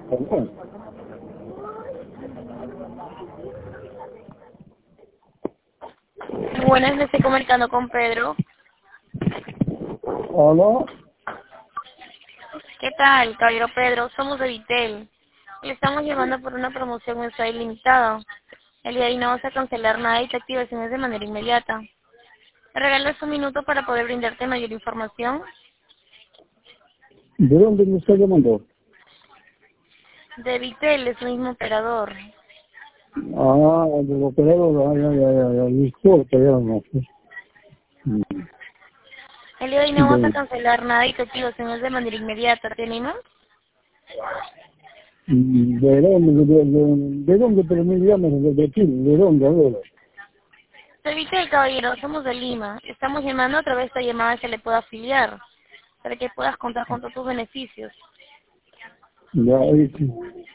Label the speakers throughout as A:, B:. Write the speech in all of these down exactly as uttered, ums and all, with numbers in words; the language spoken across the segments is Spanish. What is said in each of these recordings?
A: Perdón.
B: Buenas, me estoy comunicando con Pedro.
A: Hola.
B: ¿Qué tal, caballero Pedro? Somos de Vitel. Le estamos llevando por una promoción mensual ilimitada. El día de hoy no vamos a cancelar nada y te activaciones de manera inmediata. Te regalo un minuto para poder brindarte mayor información.
A: ¿De dónde me está llamando?
B: De Vitel, es el mismo operador.
A: Ah, del operador, ah, ya, ya, ya, ya, disculpe, ya no sé. Mm,
B: El día de hoy no vamos a
A: De,
B: cancelar nada y te activaciones de manera inmediata. ¿Te animas?
A: de dónde, de, de, de dónde, pero me llaman, de, de aquí, de dónde, a ver.
B: De Vitel, caballero, somos de Lima. Estamos llamando a través de esta llamada que le pueda afiliar, para que puedas contar con todos tus beneficios.
A: Ya, ahí sí.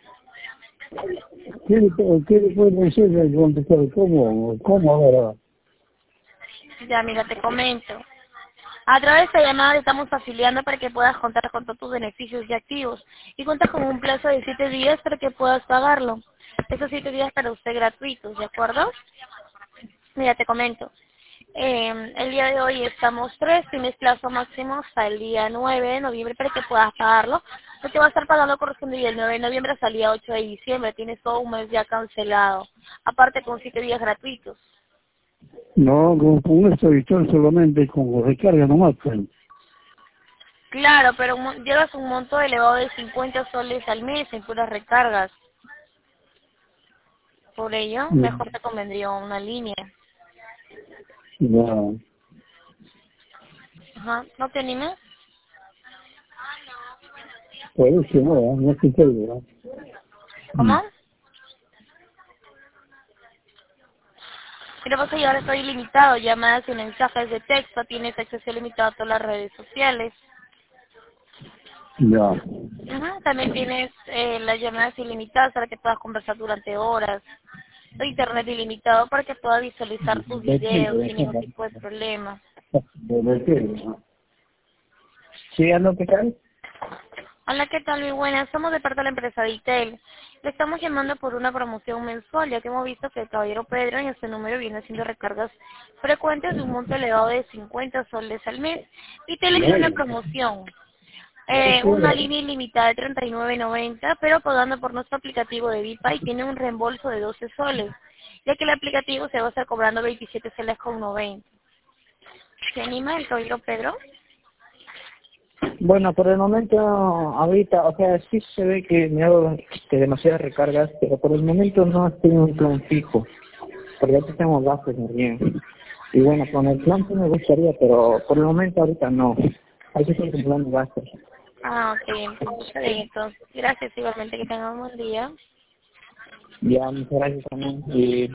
A: ¿Qué le qué le puede decir de contestar? ¿Cómo? ¿Cómo ahora?
B: Ya, mira, te comento. A través de esta llamada te estamos afiliando para que puedas contar con todos tus beneficios ya activos y cuentas con un plazo de siete días para que puedas pagarlo. Esos siete días para usted gratuitos, ¿de acuerdo? Mira, te comento. Eh, el día de hoy estamos tres, tienes plazo máximo hasta el día nueve de noviembre para que puedas pagarlo. Lo que va a estar pagando corresponde del nueve de noviembre hasta el día ocho de diciembre. Tienes todo un mes ya cancelado, aparte con siete días gratuitos.
A: No, con, con esta edición solamente con recarga nomás, pues.
B: Claro, pero mo- llevas un monto elevado de cincuenta soles al mes en puras recargas. Por ello,
A: Ya,
B: mejor te convendría una línea.
A: ya.
B: Ajá, ¿no te animas?
A: Por eso no, no se puede, ¿verdad? Mm.
B: ¿Cómo? Pero vas a llevar esto ilimitado, llamadas y mensajes de texto, tienes acceso ilimitado a todas las redes sociales.
A: Ya.
B: Ajá, también tienes eh, las llamadas ilimitadas para que puedas conversar durante horas. Internet ilimitado para que puedas visualizar tus
A: De aquí,
B: videos
A: de
B: sin
A: aquí,
B: ningún tipo de problema.
A: de aquí, ¿no? Sí, ¿a lo que tal?
B: Hola, ¿qué tal? Muy buenas. Somos de parte de la empresa Ditel. Le estamos llamando por una promoción mensual, ya que hemos visto que el caballero Pedro en este número viene haciendo recargas frecuentes de un monto elevado de cincuenta soles al mes. Y te elegí una promoción. Eh, una línea ilimitada de treinta y nueve noventa, pero pagando por nuestro aplicativo de Vipa y tiene un reembolso de doce soles, ya que el aplicativo se va a estar cobrando veintisiete soles con noventa. ¿Se anima el caballero Pedro?
C: Bueno, por el momento, ahorita, o sea, sí se ve que me hago este, demasiadas recargas, pero por el momento no estoy en un plan fijo, porque aquí tengo gastos también. Y bueno, con el plan sí me gustaría, pero por el momento ahorita no. Hay que seguir cumpliendo gastos.
B: Ah, ok, entonces, está bien, entonces, gracias igualmente, que tengan un buen día.
C: Ya, muchas gracias también. Y